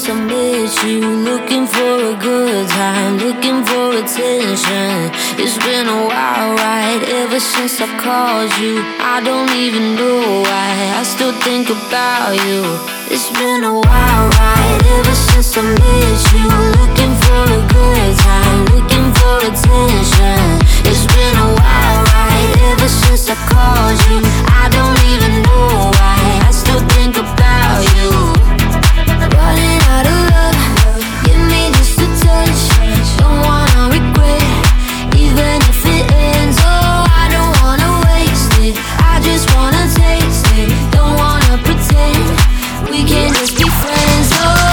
since I met you. Looking for a good time, looking for attention. It's been a while, right? Ever since I called you. I don't even know why I still think about you. It's been a while, right? Ever since I met you. Looking for a good time, looking for attention. It's been a while, right? Ever since I called you. I don't even know why I still think about you. Running out of love, give me just a touch. Don't wanna regret, even if it ends. Oh, I don't wanna waste it, I just wanna taste it. Don't wanna pretend, we can just be friends. Oh,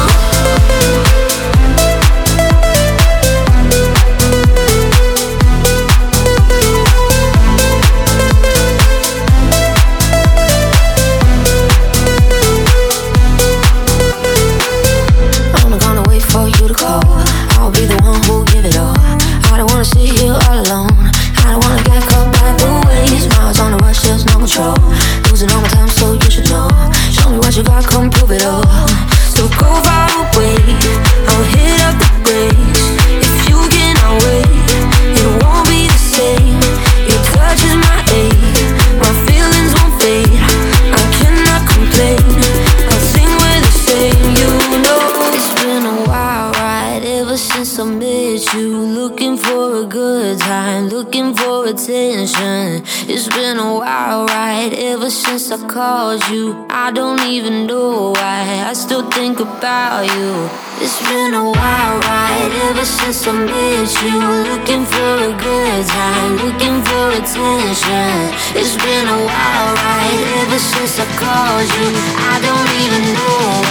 I'll be the one who'll give it all. I don't wanna sit here all alone. I don't wanna get caught by the waves. Miles on the rush, there's no control. Losing all my time, so you should know. Show me what you got, come prove it all. So go far away, I'll hit up the brakes. If you cannot wait, it won't be the same. Your touch is my aid, my feelings won't fade. I cannot complain, I'll sing with the same. You know it's been a while, right? Ever since I met you. Looking for a good time, looking for attention. It's been a while, right? Ever since I called you. I don't even know why I still think about you. It's been a while, right? Ever since I met you. Looking for a good time, looking for attention. It's been a while, right? Ever since I called you. I don't even know